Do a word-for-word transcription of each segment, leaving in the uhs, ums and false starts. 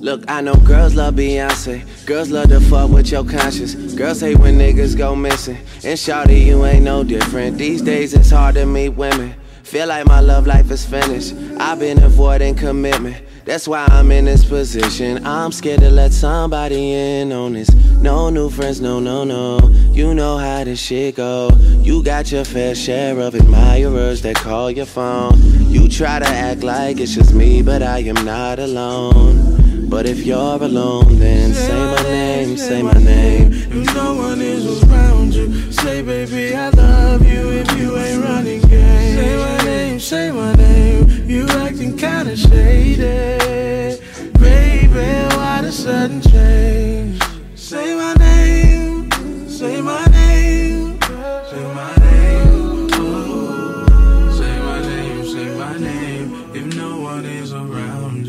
Look, I know girls love Beyonce, girls love to fuck with your conscience, girls hate when niggas go missing, and shawty, you ain't no different. These days it's hard to meet women, feel like my love life is finished. I've been avoiding commitment, that's why I'm in this position. I'm scared to let somebody in on this. No new friends, no, no, no. You know how this shit go. You got your fair share of admirers that call your phone. You try to act like it's just me, but I am not alone. But if you're alone, then say my name, say my name. If no one is around you, say baby I love you if you ain't running game. Say my name, say my name. You acting kinda shady, baby, why the sudden change? Say my name, say my name, say my name, oh. Say my name, say my name, if no one is around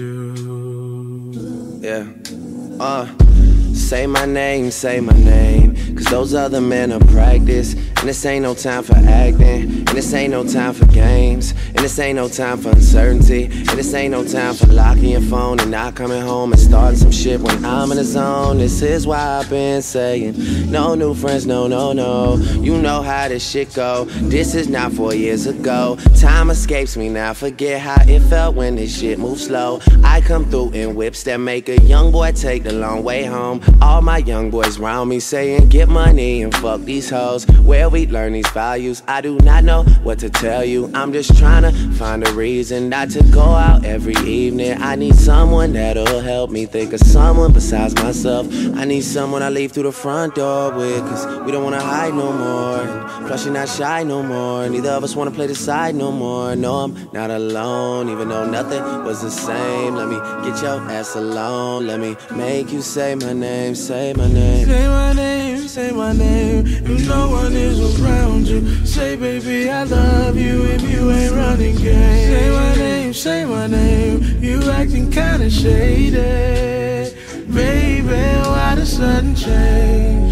you. Yeah, uh say my name, say my name, cause those other men are practice. And this ain't no time for acting, and this ain't no time for games, and this ain't no time for uncertainty, and this ain't no time for locking your phone and not coming home and starting some shit when I'm in the zone. This is why I've been saying, no new friends, no, no, no. You know how this shit go, this is not four years ago. Time escapes me now, forget how it felt when this shit moves slow. I come through in whips that make a young boy take the long way home. All my young boys round me saying, get money and fuck these hoes. Where we learn these values, I do not know what to tell you. I'm just trying to find a reason not to go out every evening. I need someone that'll help me think of someone besides myself. I need someone I leave through the front door with, cause we don't wanna hide no more. Plus you're not shy no more, neither of us wanna play the side no more. No, I'm not alone, even though nothing was the same. Let me get your ass alone, let me make you say my name, say my name. Say my name, say my name, if no one is around you. Say baby I love you if you ain't running game. Say my name, say my name, you acting kinda shady, baby, why the sudden change?